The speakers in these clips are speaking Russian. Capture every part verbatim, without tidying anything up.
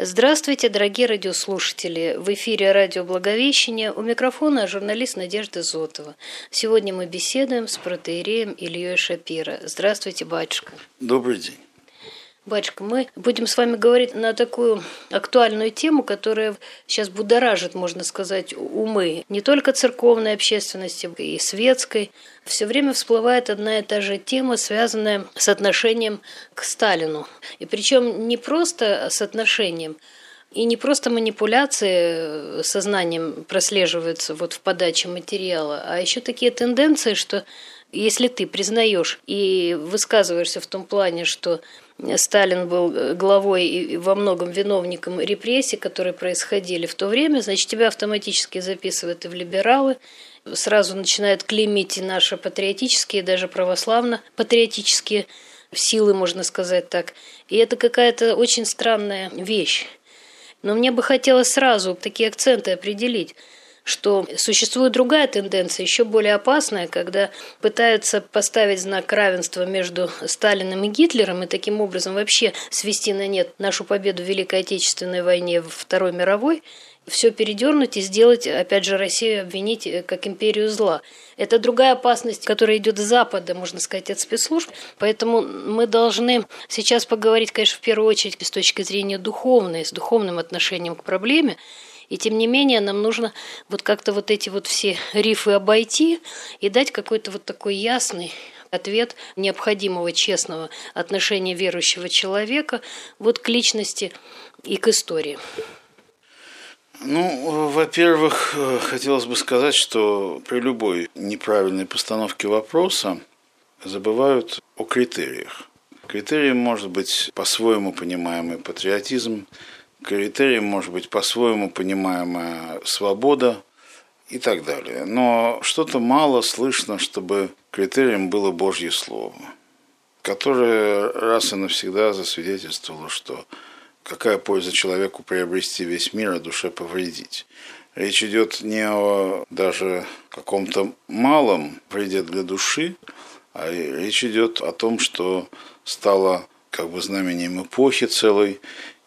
Здравствуйте, дорогие радиослушатели! В эфире радио «Благовещение», у микрофона журналист Надежда Зотова. Сегодня мы беседуем с протоиереем Ильей Шапира. Здравствуйте, батюшка! Добрый день! Батюшка, мы будем с вами говорить на такую актуальную тему, которая сейчас будоражит, можно сказать, умы не только церковной общественности, и светской. Все время всплывает одна и та же тема, связанная с отношением к Сталину. И причем не просто с отношением, и не просто манипуляции сознанием прослеживаются вот в подаче материала, а еще такие тенденции, что если ты признаешь и высказываешься в том плане, что Сталин был главой и во многом виновником репрессий, которые происходили в то время, значит, тебя автоматически записывают и в либералы, сразу начинают клеймить и наши патриотические, даже православно-патриотические силы, можно сказать так. И это какая-то очень странная вещь. Но мне бы хотелось сразу такие акценты определить, что существует другая тенденция, еще более опасная, когда пытаются поставить знак равенства между Сталиным и Гитлером и таким образом вообще свести на нет нашу победу в Великой Отечественной войне, в Второй мировой, все передернуть и сделать, опять же, Россию обвинить как империю зла. Это другая опасность, которая идет с Запада, можно сказать, от спецслужб. Поэтому мы должны сейчас поговорить, конечно, в первую очередь с точки зрения духовной, с духовным отношением к проблеме. И тем не менее нам нужно вот как-то вот эти вот все рифы обойти и дать какой-то вот такой ясный ответ необходимого честного отношения верующего человека вот к личности и к истории. Ну, во-первых, хотелось бы сказать, что при любой неправильной постановке вопроса забывают о критериях. Критерием может быть по-своему понимаемый патриотизм, критерием может быть по-своему понимаемая свобода и так далее. Но что-то мало слышно, чтобы критерием было Божье Слово, которое раз и навсегда засвидетельствовало, что какая польза человеку приобрести весь мир, а душе повредить. Речь идет не о даже каком-то малом вреде для души, а речь идет о том, что стало как бы знамением эпохи целой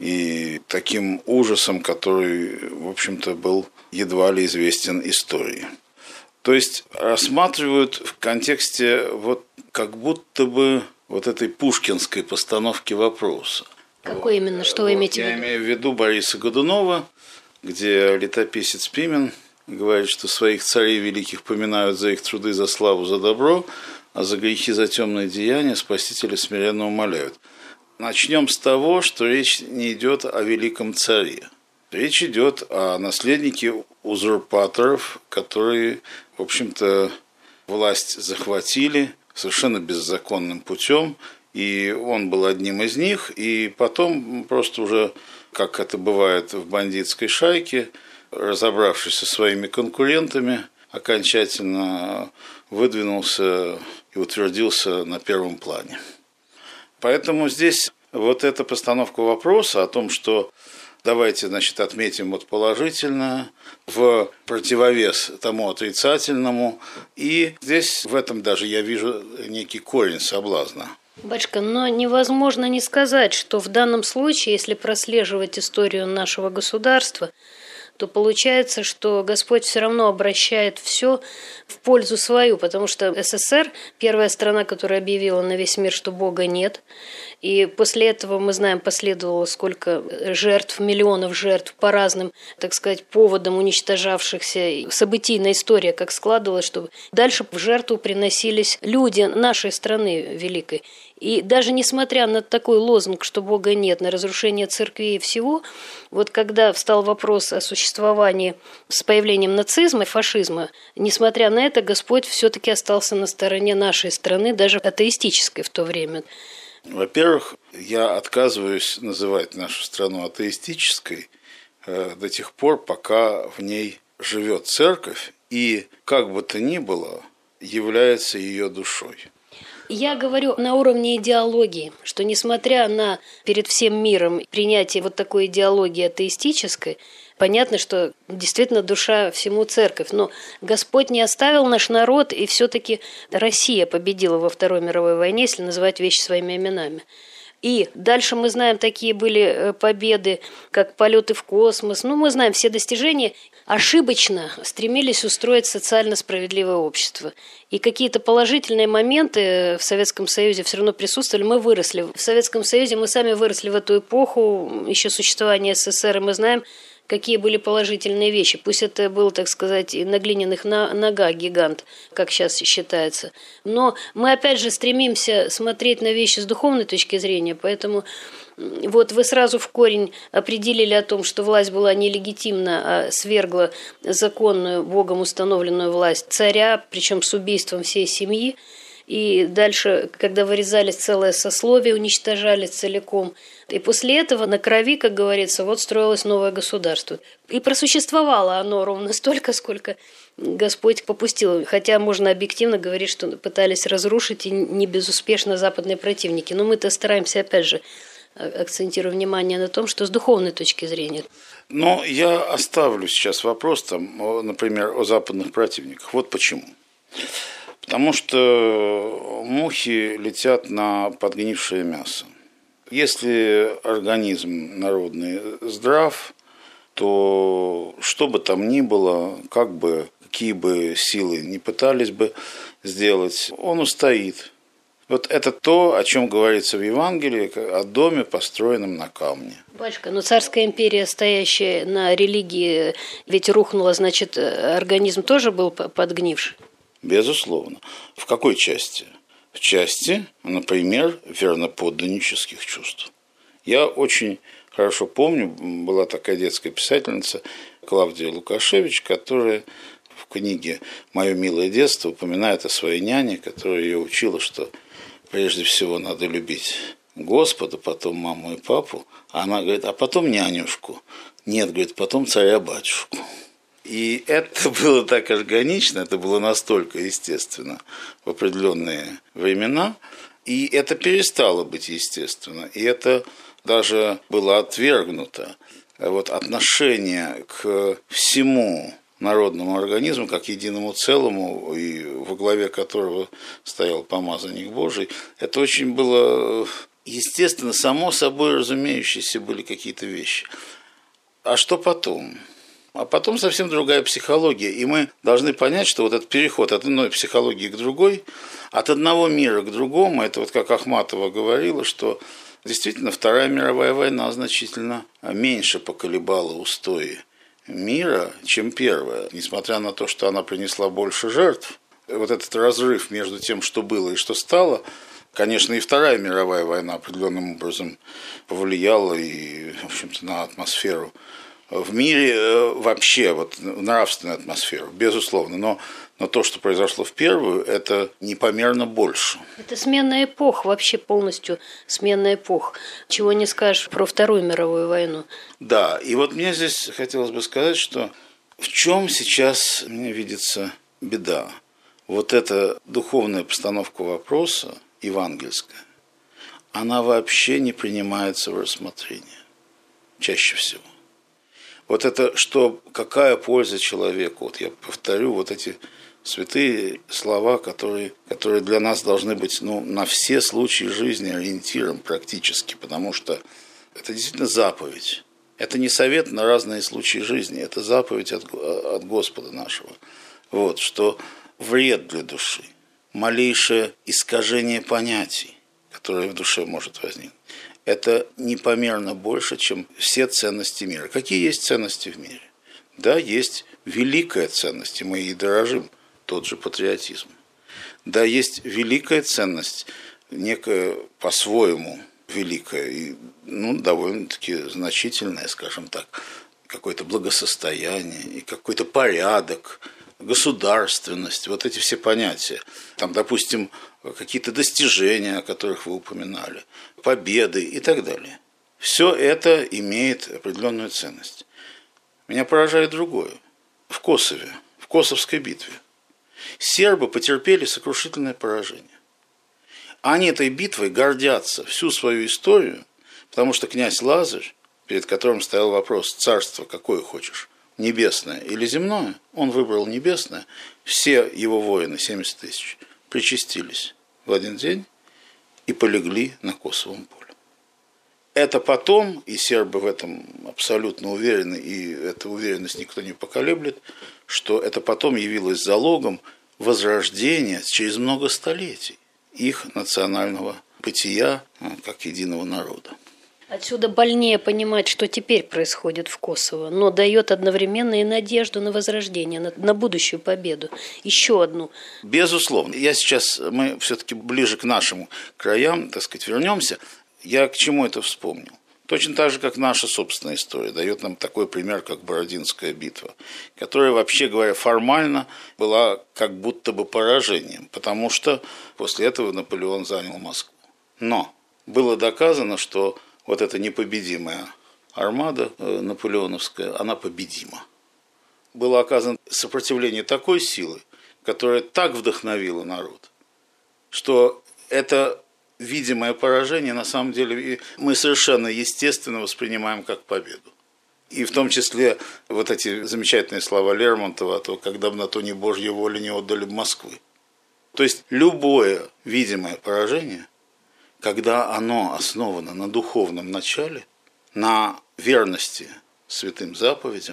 и таким ужасом, который, в общем-то, был едва ли известен истории. То есть рассматривают в контексте вот как будто бы вот этой пушкинской постановки вопроса. Какой именно? Что вы имеете в виду? Я имею в виду Бориса Годунова, где летописец Пимен говорит, что своих царей великих поминают за их труды, за славу, за добро, а за грехи, за темные деяния Спасителя смиренно умоляют. Начнем с того, что речь не идет о великом царе. Речь идет о наследнике узурпаторов, которые, в общем-то, власть захватили совершенно беззаконным путем, и он был одним из них, и потом просто уже, как это бывает в бандитской шайке, разобравшись со своими конкурентами, окончательно выдвинулся и утвердился на первом плане. Поэтому здесь вот эта постановка вопроса о том, что давайте, значит, отметим вот положительно в противовес тому отрицательному, и здесь в этом даже я вижу некий корень соблазна. Батюшка, но невозможно не сказать, что в данном случае, если прослеживать историю нашего государства, то получается, что Господь все равно обращает все в пользу свою, потому что СССР – первая страна, которая объявила на весь мир, что Бога нет. И после этого, мы знаем, последовало сколько жертв, миллионов жертв по разным, так сказать, поводам уничтожавшихся. Событийная история как складывалась, что дальше в жертву приносились люди нашей страны великой. И даже несмотря на такой лозунг, что Бога нет, на разрушение церквей и всего, вот когда встал вопрос о существовании с появлением нацизма и фашизма, несмотря на это, Господь все-таки остался на стороне нашей страны, даже атеистической в то время. Во-первых, я отказываюсь называть нашу страну атеистической э, до тех пор, пока в ней живет церковь и, как бы то ни было, является ее душой. Я говорю на уровне идеологии, что несмотря на перед всем миром принятие вот такой идеологии атеистической, понятно, что действительно душа всему церковь. Но Господь не оставил наш народ, и все-таки Россия победила во Второй мировой войне, если называть вещи своими именами. И дальше мы знаем, такие были победы, как полеты в космос. Ну, мы знаем все достижения. Ошибочно стремились устроить социально справедливое общество. И какие-то положительные моменты в Советском Союзе все равно присутствовали. Мы выросли. В Советском Союзе мы сами выросли в эту эпоху еще существования СССР, и мы знаем, какие были положительные вещи. Пусть это был, так сказать, на глиняных ногах гигант, как сейчас считается. Но мы, опять же, стремимся смотреть на вещи с духовной точки зрения, поэтому вот вы сразу в корень определили о том, что власть была нелегитимна, а свергла законную, Богом установленную власть царя, причем с убийством всей семьи. И дальше, когда вырезались целое сословие, уничтожали целиком. И после этого на крови, как говорится, вот строилось новое государство. И просуществовало оно ровно столько, сколько Господь попустил. Хотя можно объективно говорить, что пытались разрушить и не безуспешно западные противники. Но мы-то стараемся, опять же, акцентирую внимание на том, что с духовной точки зрения. Но я оставлю сейчас вопрос, там, например, о западных противниках. Вот почему. Потому что мухи летят на подгнившее мясо. Если организм народный здрав, то что бы там ни было, как бы, какие бы силы ни пытались бы сделать, он устоит. Вот это то, о чем говорится в Евангелии, о доме, построенном на камне. Батюшка, но царская империя, стоящая на религии, ведь рухнула, значит, организм тоже был подгнивший? Безусловно. В какой части? В части, например, верноподданнических чувств. Я очень хорошо помню, была такая детская писательница Клавдия Лукашевич, которая в книге «Мое милое детство» упоминает о своей няне, которая ее учила, что прежде всего надо любить Господа, потом маму и папу. А она говорит, а потом нянюшку. Нет, говорит, потом царя-батюшку. И это было так органично, это было настолько естественно в определенные времена, и это перестало быть естественно, и это даже было отвергнуто. Вот отношение к всему народному организму, как единому целому, и во главе которого стоял помазанник Божий, это очень было естественно, само собой разумеющиеся были какие-то вещи. А что потом? А потом совсем другая психология. И мы должны понять, что вот этот переход от одной психологии к другой, от одного мира к другому, это вот как Ахматова говорила, что действительно Вторая мировая война значительно меньше поколебала устои мира, чем Первая. Несмотря на то, что она принесла больше жертв, вот этот разрыв между тем, что было и что стало, конечно, и Вторая мировая война определенным образом повлияла и, в общем-то, на атмосферу в мире вообще, вот нравственную атмосферу, безусловно, но, но то, что произошло в первую, это непомерно больше. Это смена эпох, вообще полностью смена эпох. Чего не скажешь про Вторую мировую войну. Да, и вот мне здесь хотелось бы сказать, что в чем сейчас мне видится беда. Вот эта духовная постановка вопроса, евангельская, она вообще не принимается в рассмотрение, чаще всего. Вот это, что какая польза человеку, вот я повторю, вот эти святые слова, которые, которые для нас должны быть ну, на все случаи жизни ориентиром практически, потому что это действительно заповедь. Это не совет на разные случаи жизни, это заповедь от, от Господа нашего. Вот, что вред для души, малейшее искажение понятий, которое в душе может возникнуть, это непомерно больше, чем все ценности мира. Какие есть ценности в мире? Да, есть великая ценность, и мы ей дорожим, тот же патриотизм. Да, есть великая ценность, некая по-своему великая, и ну, довольно-таки значительная, скажем так, какое-то благосостояние и какой-то порядок, государственность, вот эти все понятия. Там, допустим, какие-то достижения, о которых вы упоминали, победы и так далее. Все это имеет определенную ценность. Меня поражает другое. В Косове, в Косовской битве, сербы потерпели сокрушительное поражение. Они этой битвой гордятся всю свою историю, потому что князь Лазарь, перед которым стоял вопрос, царство какое хочешь, небесное или земное, он выбрал небесное, все его воины, семьдесят тысяч, причастились в один день и полегли на Косовом поле. Это потом, и сербы в этом абсолютно уверены, и эту уверенность никто не поколеблет, что это потом явилось залогом возрождения через много столетий их национального бытия как единого народа. Отсюда больнее понимать, что теперь происходит в Косово, но дает одновременно и надежду на возрождение, на, на будущую победу. Еще одну. Безусловно. Я сейчас, мы все-таки ближе к нашим краям, так сказать, вернемся. Я к чему это вспомнил? Точно так же, как наша собственная история дает нам такой пример, как Бородинская битва, которая, вообще говоря, формально была как будто бы поражением, потому что после этого Наполеон занял Москву. Но было доказано, что вот эта непобедимая армада наполеоновская, она победима. Было оказано сопротивление такой силы, которая так вдохновила народ, что это видимое поражение на самом деле мы совершенно естественно воспринимаем как победу. И в том числе вот эти замечательные слова Лермонтова о том, когда бы на то не Божья воля не отдали бы Москвы. То есть любое видимое поражение, когда оно основано на духовном начале, на верности святым заповедям,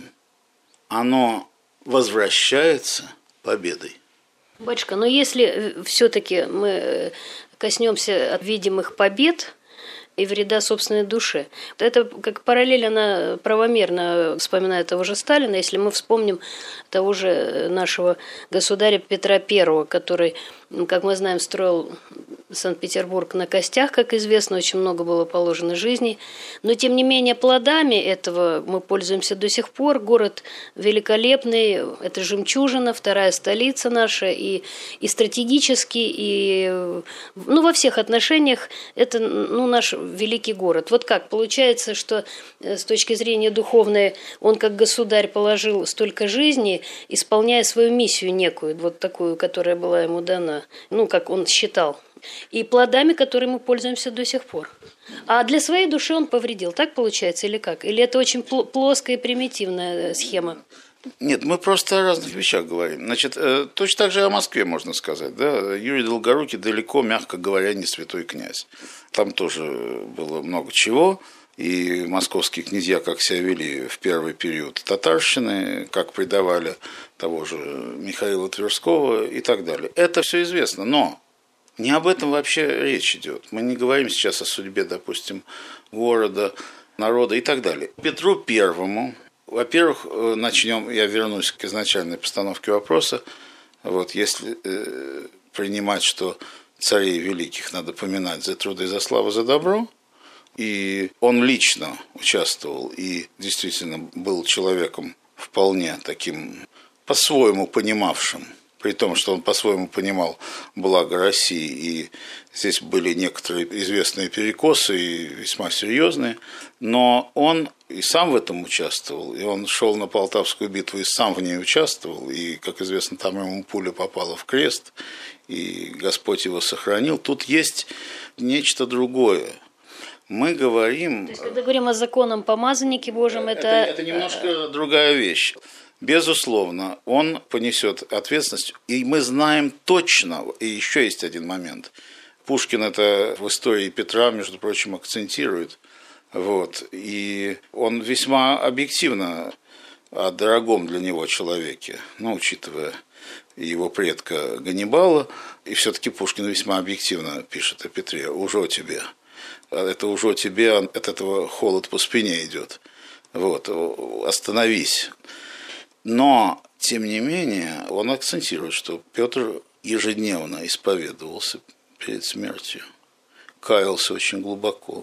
оно возвращается победой. Батюшка, но если все-таки мы коснемся видимых побед и вреда собственной душе. Это как параллель, она правомерно вспоминает того же Сталина, если мы вспомним того же нашего государя Петра Первого, который, как мы знаем, строил Санкт-Петербург на костях, как известно, очень много было положено жизней. Но, тем не менее, плодами этого мы пользуемся до сих пор. Город великолепный, это жемчужина, вторая столица наша, и, и стратегически, и ну, во всех отношениях это ну, наш великий город. Вот как? Получается, что с точки зрения духовной он как государь положил столько жизни, исполняя свою миссию некую, вот такую, которая была ему дана, ну, как он считал. И плодами, которыми мы пользуемся до сих пор. А для своей души он повредил. Так получается или как? Или это очень плоская и примитивная схема? Нет, мы просто о разных вещах говорим. Значит, точно так же о Москве можно сказать. Да? Юрий Долгорукий далеко, мягко говоря, не святой князь. Там тоже было много чего. И московские князья как себя вели в первый период татарщины, как предавали того же Михаила Тверского и так далее. Это все известно, но не об этом вообще речь идет. Мы не говорим сейчас о судьбе, допустим, города, народа и так далее. Петру Первому, во-первых, начнем, я вернусь к изначальной постановке вопроса. Вот, если э, принимать, что царей великих надо поминать за труды, за славу, за добро, и он лично участвовал и действительно был человеком вполне таким по-своему понимавшим, при том, что он по-своему понимал благо России, и здесь были некоторые известные перекосы и весьма серьезные, но он и сам в этом участвовал, и он шел на Полтавскую битву и сам в ней участвовал, и, как известно, там ему пуля попала в крест, и Господь его сохранил. Тут есть нечто другое. Мы говорим... То есть, когда говорим о законном помазаннике Божьем, это... Это, это немножко другая вещь. Безусловно, он понесет ответственность, и мы знаем точно, и еще есть один момент. Пушкин это в истории Петра, между прочим, акцентирует, вот, и он весьма объективно о дорогом для него человеке, ну, учитывая его предка Ганнибала, и все-таки Пушкин весьма объективно пишет о Петре: «Ужо тебе». Это «ужо тебе», от этого холод по спине идет. Вот, остановись. Но, тем не менее, он акцентирует, что Петр ежедневно исповедовался перед смертью, каялся очень глубоко.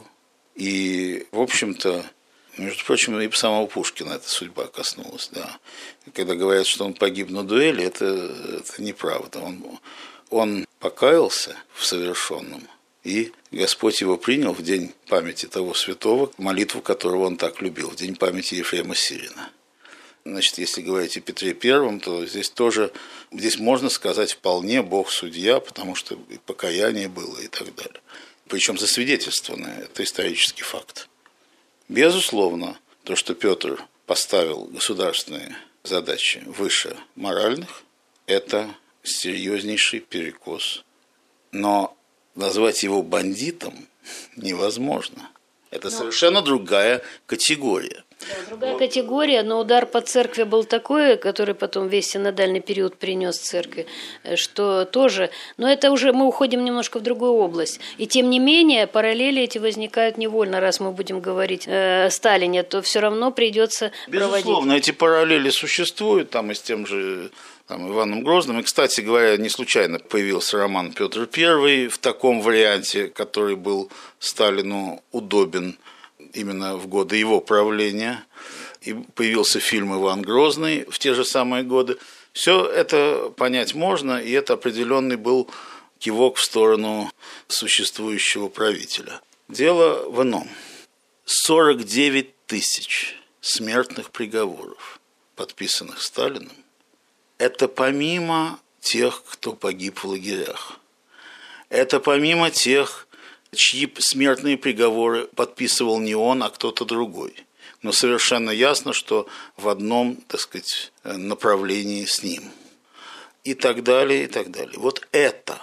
И, в общем-то, между прочим, и самого Пушкина эта судьба коснулась. Да. Когда говорят, что он погиб на дуэли, это, это неправда. Он, он покаялся в совершенном, и Господь его принял в день памяти того святого, молитву которого он так любил, в день памяти Ефрема Сирина. Значит, если говорить о Петре Первом, то здесь тоже, здесь можно сказать вполне Бог судья, потому что и покаяние было и так далее. Причем засвидетельствованное, это исторический факт. Безусловно, то, что Петр поставил государственные задачи выше моральных, это серьезнейший перекос. Но назвать его бандитом невозможно. Это ну, совершенно другая категория. Да, другая вот. категория, но удар по церкви был такой, который потом весь синодальный период принес церкви, что тоже... Но это уже мы уходим немножко в другую область. И тем не менее, параллели эти возникают невольно, раз мы будем говорить э, о Сталине, то все равно придется проводить. Безусловно, эти параллели существуют, там и с тем же... Там, Иваном Грозным. И, кстати говоря, не случайно появился роман «Петр Первый» в таком варианте, который был Сталину удобен именно в годы его правления. И появился фильм «Иван Грозный» в те же самые годы. Все это понять можно, и это определенный был кивок в сторону существующего правителя. Дело в ином. сорок девять тысяч смертных приговоров, подписанных Сталиным, это помимо тех, кто погиб в лагерях. Это помимо тех, чьи смертные приговоры подписывал не он, а кто-то другой. Но совершенно ясно, что в одном, так сказать, направлении с ним. И так далее, и так далее. Вот это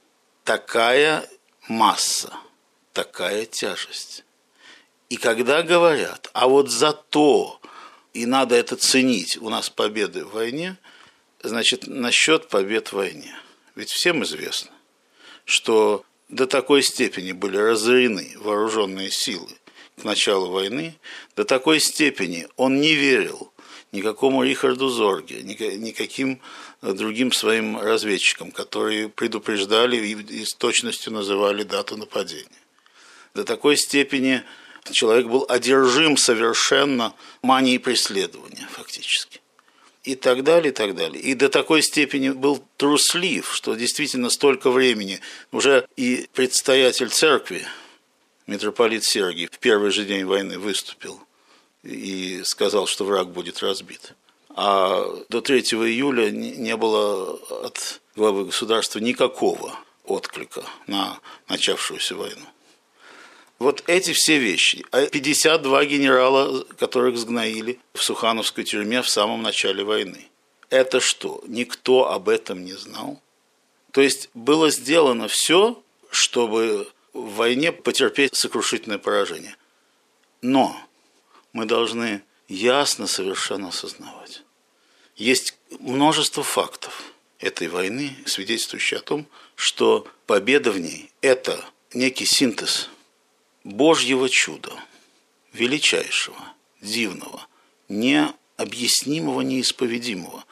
такая масса, такая тяжесть. И когда говорят, а вот за то, и надо это ценить, у нас победы в войне, значит, насчет побед в войне. Ведь всем известно, что до такой степени были разорены вооруженные силы к началу войны, до такой степени он не верил никакому Рихарду Зорге, никаким другим своим разведчикам, которые предупреждали и с точностью называли дату нападения. До такой степени человек был одержим совершенно манией преследования, фактически. И так далее, и так далее. И до такой степени был труслив, что действительно столько времени уже и предстоятель церкви, митрополит Сергий, в первый же день войны выступил и сказал, что враг будет разбит. А до третьего июля не было от главы государства никакого отклика на начавшуюся войну. Вот эти все вещи. А пятьдесят два генерала, которых сгноили в Сухановской тюрьме в самом начале войны. Это что, никто об этом не знал? То есть было сделано все, чтобы в войне потерпеть сокрушительное поражение. Но мы должны ясно совершенно осознавать. Есть множество фактов этой войны, свидетельствующие о том, что победа в ней – это некий синтез Божьего чуда, величайшего, дивного, необъяснимого, неисповедимого,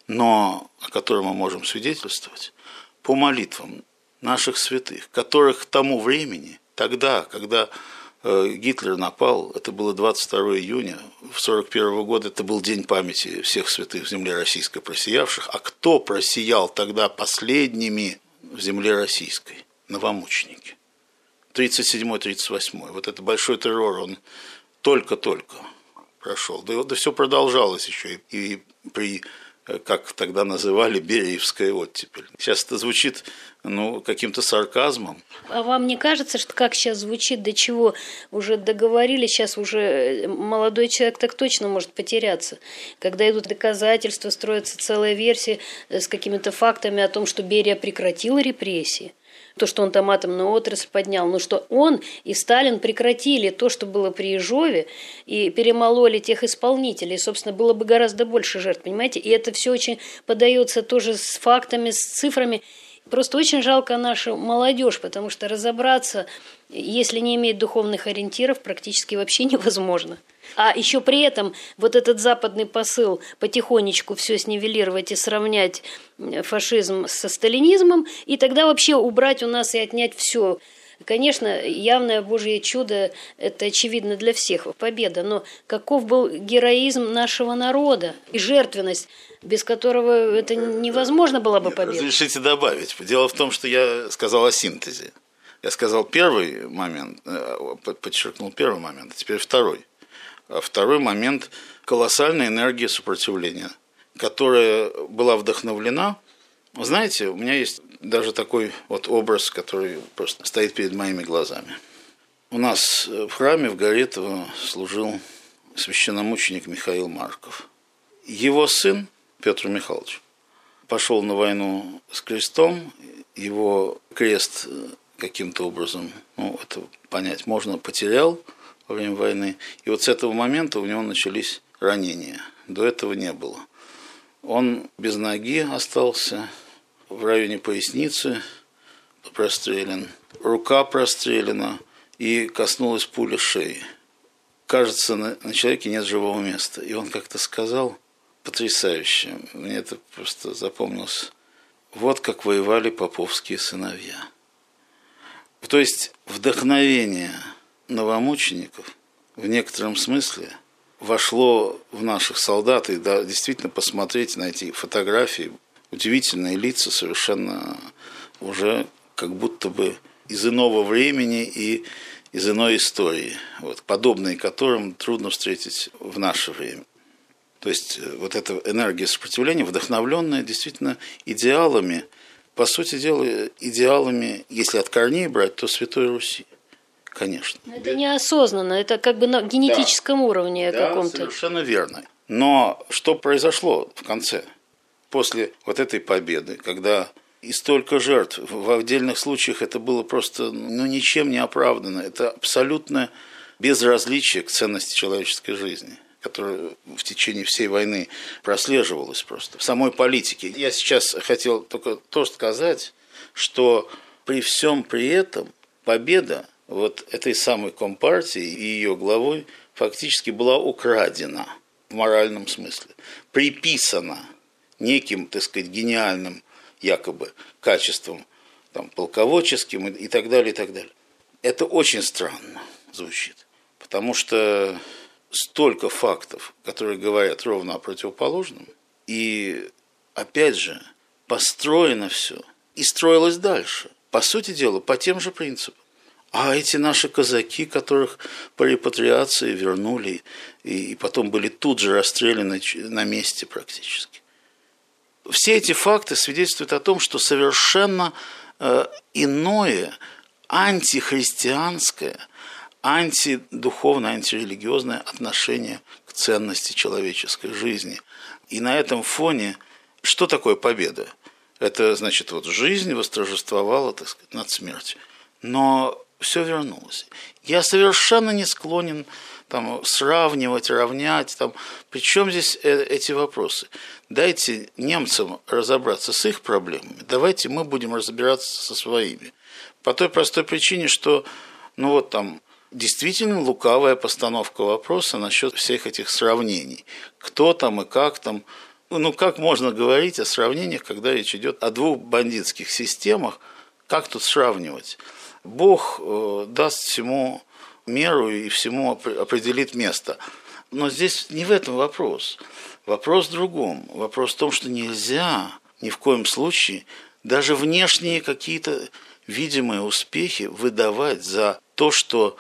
но о котором мы можем свидетельствовать по молитвам наших святых, которых к тому времени, тогда, когда э, Гитлер напал, это было двадцать второго июня сорок первого года, это был день памяти всех святых в земле российской просиявших, а кто просиял тогда последними в земле российской? Новомученики. тридцать седьмой тридцать восьмой. Вот это большой террор, он только-только прошел. Да, да все продолжалось еще и, и при, как тогда называли, Бериевская оттепель. Сейчас это звучит ну, каким-то сарказмом. А вам не кажется, что как сейчас звучит, до чего уже договорились, сейчас уже молодой человек так точно может потеряться. Когда идут доказательства, строятся целая версия с какими-то фактами о том, что Берия прекратил репрессии. То, что он там атомную отрасль поднял, но что он и Сталин прекратили то, что было при Ежове, и перемололи тех исполнителей. Собственно, было бы гораздо больше жертв, понимаете? И это все очень подается тоже с фактами, с цифрами. Просто очень жалко нашу молодежь, потому что разобраться, если не иметь духовных ориентиров, практически вообще невозможно. А еще при этом вот этот западный посыл потихонечку все снивелировать и сравнять фашизм со сталинизмом, и тогда вообще убрать у нас и отнять все. Конечно, явное Божье чудо – это очевидно для всех, победа, но каков был героизм нашего народа и жертвенность, без которого это невозможно было бы победа. Разрешите добавить. Дело в том, что я сказал о синтезе. Я сказал первый момент, подчеркнул первый момент, а теперь второй. А второй момент – колоссальная энергия сопротивления, которая была вдохновлена. Вы знаете, у меня есть даже такой вот образ, который просто стоит перед моими глазами. У нас в храме в Горетово служил священномученик Михаил Марков. Его сын Петр Михайлович пошел на войну с крестом, его крест каким-то образом, ну, это понять можно, потерял во время войны. И вот с этого момента у него начались ранения. До этого не было. Он без ноги остался, в районе поясницы прострелен, рука прострелена и коснулась пуля шеи. Кажется, на, на человеке нет живого места. И он как-то сказал, потрясающе, мне это просто запомнилось, вот как воевали поповские сыновья. То есть вдохновение новомучеников в некотором смысле вошло в наших солдат, и да, действительно посмотреть на эти фотографии, удивительные лица, совершенно уже как будто бы из иного времени и из иной истории, вот, подобные которым трудно встретить в наше время. То есть вот эта энергия сопротивления, вдохновленная действительно идеалами, по сути дела, идеалами, если от корней брать, то Святой Руси. Конечно. Это неосознанно, это как бы на генетическом да. уровне да, каком-то. Совершенно верно. Но что произошло в конце, после вот этой победы, когда и столько жертв, в отдельных случаях это было просто ну, ничем не оправдано, это абсолютное безразличие к ценности человеческой жизни, которое в течение всей войны прослеживалось просто в самой политике. Я сейчас хотел только то сказать, что при всем при этом победа вот этой самой Компартии и ее главой фактически была украдена в моральном смысле, приписана неким, так сказать, гениальным якобы качеством там, полководческим и так далее, и так далее. Это очень странно звучит, потому что столько фактов, которые говорят ровно о противоположном, и, опять же, построено все и строилось дальше, по сути дела, по тем же принципам. А эти наши казаки, которых по репатриации вернули и потом были тут же расстреляны на месте практически. Все эти факты свидетельствуют о том, что совершенно э, иное, антихристианское, антидуховное, антирелигиозное отношение к ценности человеческой жизни. И на этом фоне что такое победа? Это значит, вот жизнь восторжествовала, так сказать, над смертью. Но все вернулось. Я совершенно не склонен там, сравнивать, равнять. Там. Причем здесь эти вопросы? Дайте немцам разобраться с их проблемами, давайте мы будем разбираться со своими. По той простой причине, что ну вот там действительно лукавая постановка вопроса насчет всех этих сравнений. Кто там и как там. Ну как можно говорить о сравнениях, когда речь идет о двух бандитских системах? Как тут сравнивать? Бог э, даст всему меру и всему определит место. Но здесь не в этом вопрос. Вопрос в другом. Вопрос в том, что нельзя ни в коем случае даже внешние какие-то видимые успехи выдавать за то, что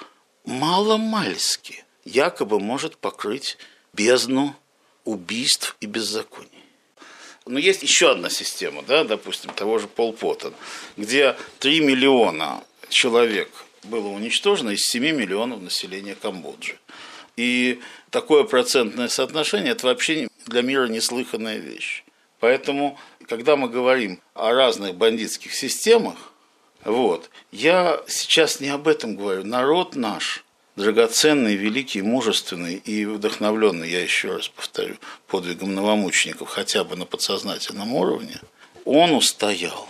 маломальски якобы может покрыть бездну убийств и беззаконий. Но есть еще одна система, да, допустим, того же Пол Пота, где три миллиона человек было уничтожено из семи миллионов населения Камбоджи. И такое процентное соотношение – это вообще для мира неслыханная вещь. Поэтому, когда мы говорим о разных бандитских системах, вот, я сейчас не об этом говорю. Народ наш, драгоценный, великий, мужественный и вдохновленный, я еще раз повторю, подвигом новомучеников, хотя бы на подсознательном уровне, он устоял.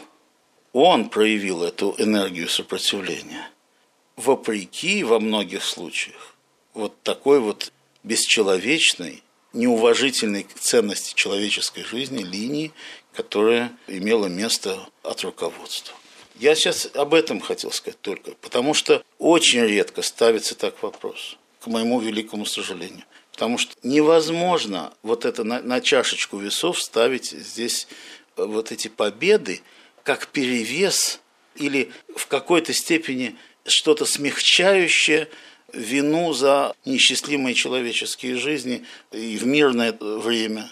Он проявил эту энергию сопротивления. Вопреки во многих случаях вот такой вот бесчеловечной, неуважительной к ценности человеческой жизни линии, которая имела место от руководства. Я сейчас об этом хотел сказать только, потому что очень редко ставится так вопрос, к моему великому сожалению. Потому что невозможно вот это на, на чашечку весов ставить здесь вот эти победы, как перевес или в какой-то степени что-то смягчающее вину за неисчислимые человеческие жизни и в мирное время.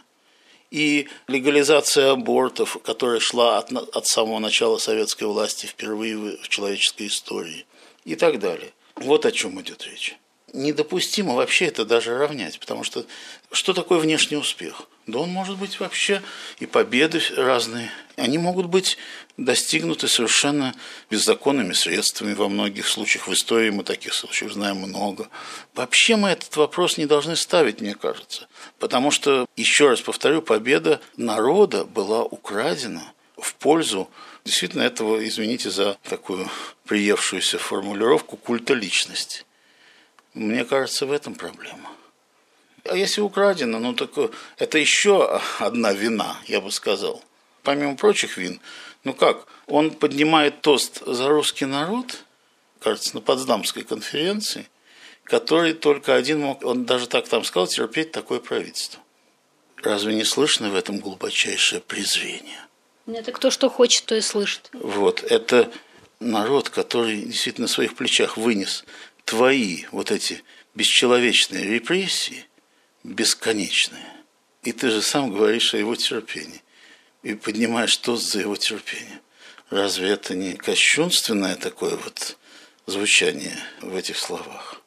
И легализация абортов, которая шла от, от самого начала советской власти впервые в человеческой истории. И так далее. Вот о чем идет речь. недопустимо вообще это даже равнять, потому что что такое внешний успех? Да он может быть вообще и победы разные. Они могут быть достигнуты совершенно беззаконными средствами во многих случаях. В истории мы таких случаев знаем много. Вообще мы этот вопрос не должны ставить, мне кажется. Потому что, еще раз повторю, победа народа была украдена в пользу действительно этого, извините за такую приевшуюся формулировку, культа личности. Мне кажется, в этом проблема. А если украдено, ну так это еще одна вина, я бы сказал. Помимо прочих вин, ну как, он поднимает тост за русский народ, кажется, на Потсдамской конференции, который только один мог, он даже так там сказал, терпеть такое правительство. Разве не слышно в этом глубочайшее презрение? Это кто что хочет, то и слышит. Вот, это народ, который действительно на своих плечах вынес твои вот эти бесчеловечные репрессии, бесконечные. И ты же сам говоришь о его терпении. И поднимаешь тост за его терпение. Разве это не кощунственное такое вот звучание в этих словах?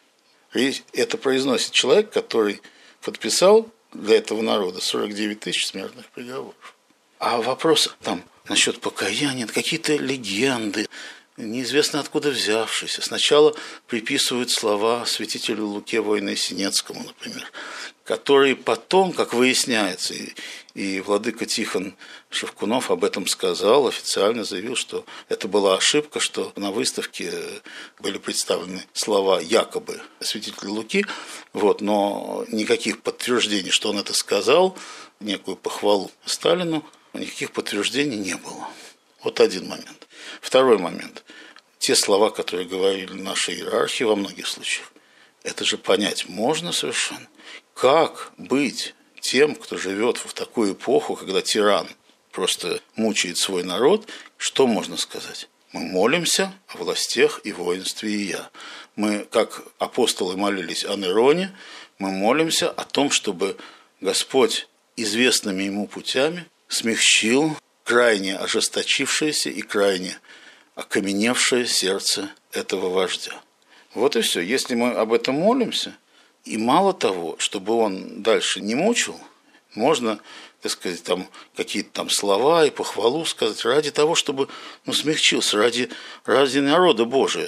И это произносит человек, который подписал для этого народа сорок девять тысяч смертных приговоров. А вопрос там насчет покаяния, какие-то легенды, неизвестно откуда взявшиеся. Сначала приписывают слова святителю Луке Воиносинецкому, например, который потом, как выясняется, и, и владыка Тихон Шевкунов об этом сказал, официально заявил, что это была ошибка, что на выставке были представлены слова якобы святителя Луки, вот, но никаких подтверждений, что он это сказал, некую похвалу Сталину, никаких подтверждений не было. Вот один момент. Второй момент. Те слова, которые говорили наши иерархи во многих случаях, это же понять можно совершенно. Как быть тем, кто живет в такую эпоху, когда тиран просто мучает свой народ? Что можно сказать? Мы молимся о властях и воинстве и я. Мы, как апостолы молились о Нероне, мы молимся о том, чтобы Господь известными ему путями смягчил крайне ожесточившееся и крайне окаменевшее сердце этого вождя. Вот и все. Если мы об этом молимся, и мало того, чтобы он дальше не мучил, можно, так сказать, там какие-то там слова и похвалу сказать ради того, чтобы ну, смягчился, ради, ради народа Божия,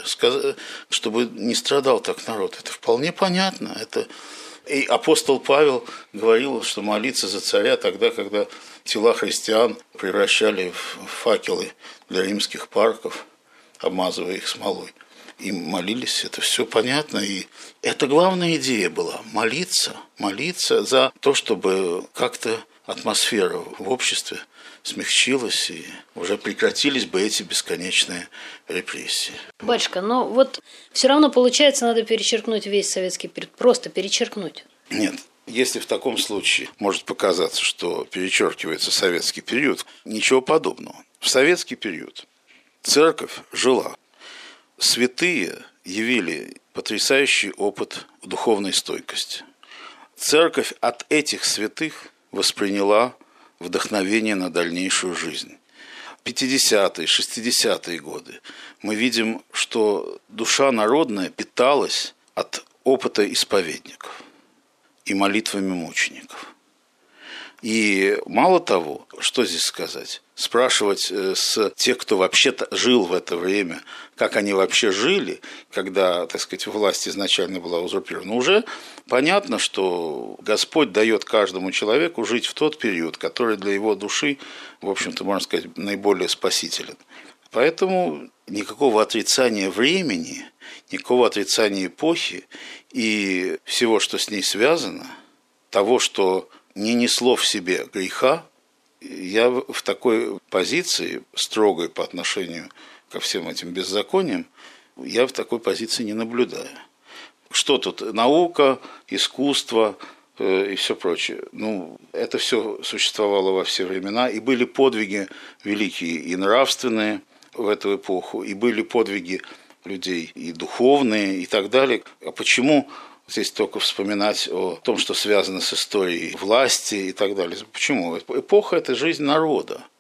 чтобы не страдал так народ. Это вполне понятно. Это... И апостол Павел говорил, что молиться за царя тогда, когда тела христиан превращали в факелы для римских парков, обмазывая их смолой. И молились, это все понятно. И это главная идея была – молиться, молиться за то, чтобы как-то атмосфера в обществе смягчилась, и уже прекратились бы эти бесконечные репрессии. Батюшка, но вот все равно получается, надо перечеркнуть весь советский период, просто перечеркнуть. Нет. Если в таком случае может показаться, что перечеркивается советский период, ничего подобного. В советский период церковь жила. Святые явили потрясающий опыт духовной стойкости. Церковь от этих святых восприняла вдохновение на дальнейшую жизнь. пятидесятые, шестидесятые годы мы видим, что душа народная питалась от опыта исповедников и молитвами мучеников. И мало того, что здесь сказать, спрашивать с тех, кто вообще-то жил в это время, как они вообще жили, когда, так сказать, власть изначально была узурпирована, уже понятно, что Господь дает каждому человеку жить в тот период, который для его души, в общем-то, можно сказать, наиболее спасителен. Поэтому никакого отрицания времени, никакого отрицания эпохи и всего, что с ней связано, того, что не несло в себе греха, я в такой позиции, строгой по отношению ко всем этим беззакониям, я в такой позиции не наблюдаю. Что тут? Наука, искусство э, и все прочее. Ну, это все существовало во все времена, и были подвиги великие и нравственные в эту эпоху, и были подвиги людей и духовные, и так далее. А почему здесь только вспоминать о том, что связано с историей власти и так далее? Почему? Эпоха – это жизнь народа.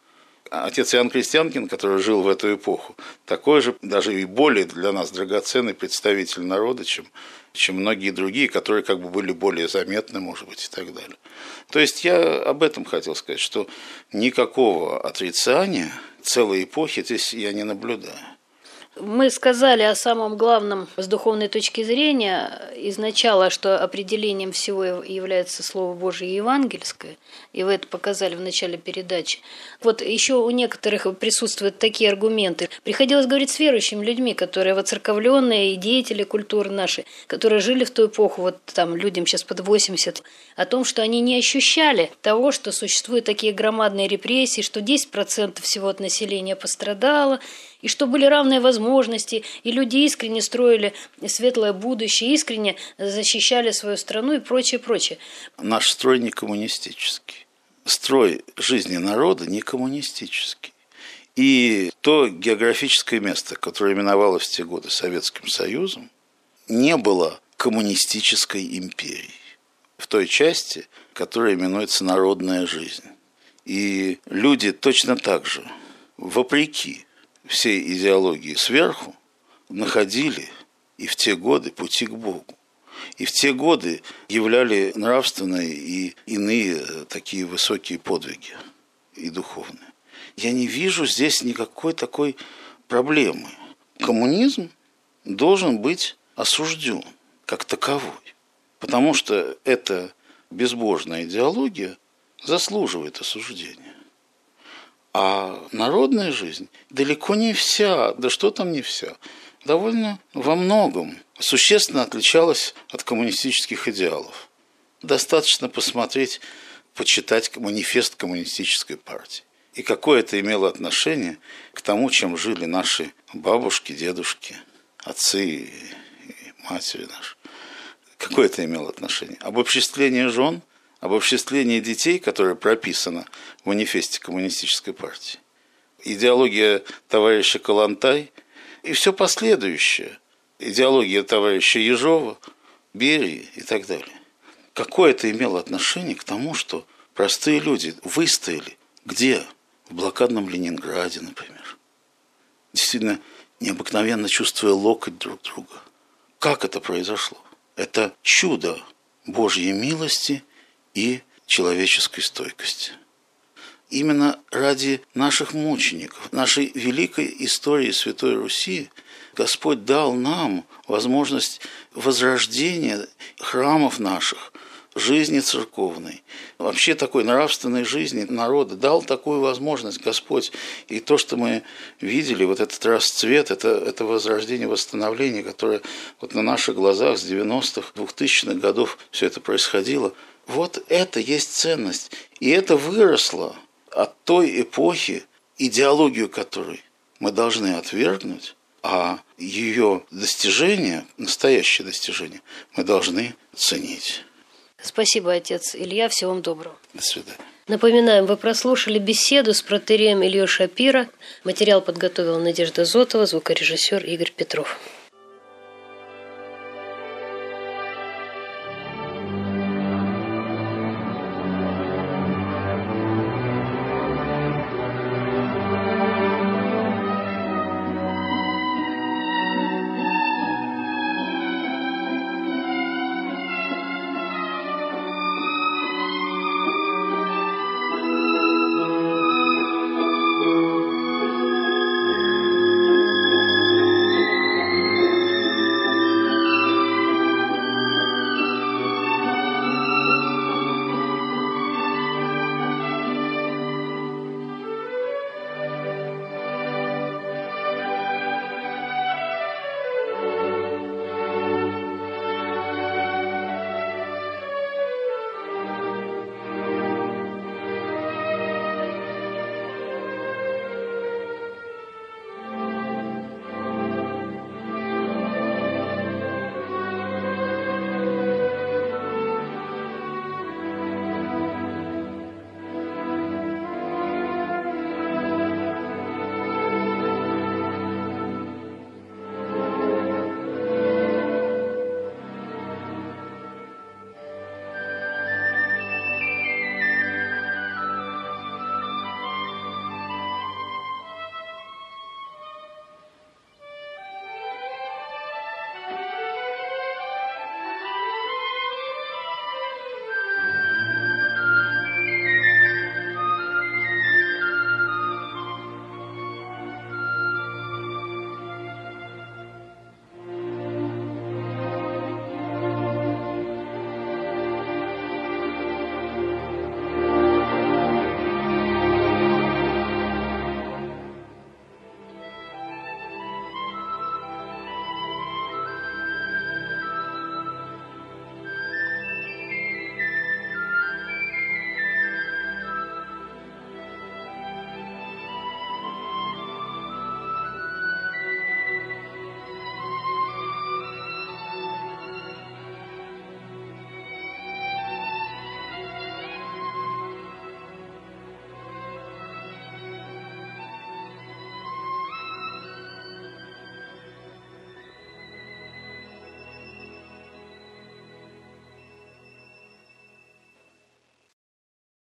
Отец Иоанн Крестьянкин, который жил в эту эпоху, такой же, даже и более для нас драгоценный представитель народа, чем, чем многие другие, которые как бы были более заметны, может быть, и так далее. То есть я об этом хотел сказать, что никакого отрицания целой эпохи здесь я не наблюдаю. Мы сказали о самом главном с духовной точки зрения изначала, что определением всего является Слово Божие евангельское, и вы это показали в начале передачи. Вот еще у некоторых присутствуют такие аргументы. Приходилось говорить с верующими людьми, которые воцерковленные и деятели культуры наши, которые жили в ту эпоху, вот там людям сейчас под восемьдесят, о том, что они не ощущали того, что существуют такие громадные репрессии, что десять процентов всего от населения пострадало, и что были равные возможности, и люди искренне строили светлое будущее, искренне защищали свою страну и прочее, прочее. Наш строй не коммунистический. Строй жизни народа не коммунистический. И то географическое место, которое именовалось в те годы Советским Союзом, не было коммунистической империей в той части, которая именуется народная жизнь. И люди точно так же, вопреки всей идеологии сверху, находили и в те годы пути к Богу. И в те годы являли нравственные и иные такие высокие подвиги и духовные. Я не вижу здесь никакой такой проблемы. Коммунизм должен быть осужден как таковой, потому что эта безбожная идеология заслуживает осуждения. А народная жизнь далеко не вся, да что там не вся, довольно во многом существенно отличалась от коммунистических идеалов. Достаточно посмотреть, почитать манифест коммунистической партии. И какое это имело отношение к тому, чем жили наши бабушки, дедушки, отцы и матери наши. Какое это имело отношение? Обобществление жен, обобществление детей, которое прописано в манифесте коммунистической партии, идеология товарища Калантай и все последующее, идеология товарища Ежова, Берии и так далее. Какое это имело отношение к тому, что простые люди выстояли где? В блокадном Ленинграде, например. Действительно, необыкновенно чувствуя локоть друг друга. Как это произошло? Это чудо Божьей милости и человеческой стойкости. Именно ради наших мучеников, нашей великой истории Святой Руси, Господь дал нам возможность возрождения храмов наших, жизни церковной, вообще такой нравственной жизни народа, дал такую возможность Господь. И то, что мы видели, вот этот расцвет, это, это возрождение, восстановление, которое вот на наших глазах с девяностых, двухтысячных годов все это происходило, вот это есть ценность. И это выросло от той эпохи, идеологию которой мы должны отвергнуть, а ее достижения, настоящее достижение, мы должны ценить. Спасибо, отец Илья. Всего вам доброго. До свидания. Напоминаем, вы прослушали беседу с протоиереем Ильей Шапиро. Материал подготовила Надежда Зотова, звукорежиссер Игорь Петров.